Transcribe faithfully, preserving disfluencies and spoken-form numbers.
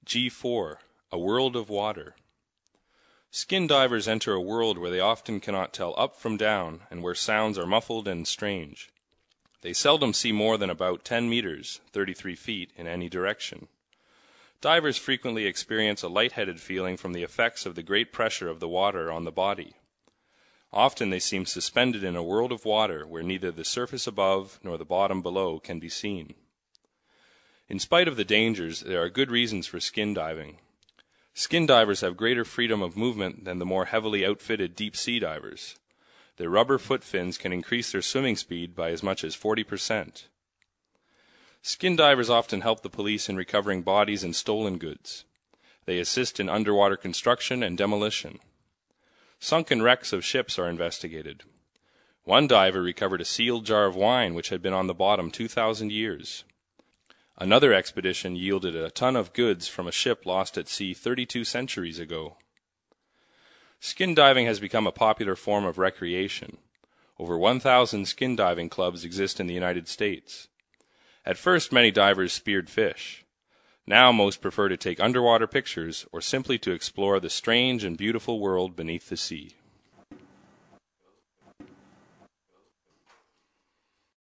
G four, A World of Water. Skin divers enter a world where they often cannot tell up from down and where sounds are muffled and strange. They seldom see more than about ten meters, thirty-three feet, in any direction. Divers frequently experience a lightheaded feeling from the effects of the great pressure of the water on the body. Often they seem suspended in a world of water where neither the surface above nor the bottom below can be seen. In spite of the dangers, there are good reasons for skin diving. Skin divers have greater freedom of movement than the more heavily outfitted deep-sea divers. Their rubber foot fins can increase their swimming speed by as much as forty percent. Skin divers often help the police in recovering bodies and stolen goods. They assist in underwater construction and demolition. Sunken wrecks of ships are investigated. One diver recovered a sealed jar of wine which had been on the bottom two thousand years. Another expedition yielded a ton of goods from a ship lost at sea thirty-two centuries ago. Skin diving has become a popular form of recreation. Over one thousand skin diving clubs exist in the United States. At first, many divers speared fish. Now most prefer to take underwater pictures or simply to explore the strange and beautiful world beneath the sea.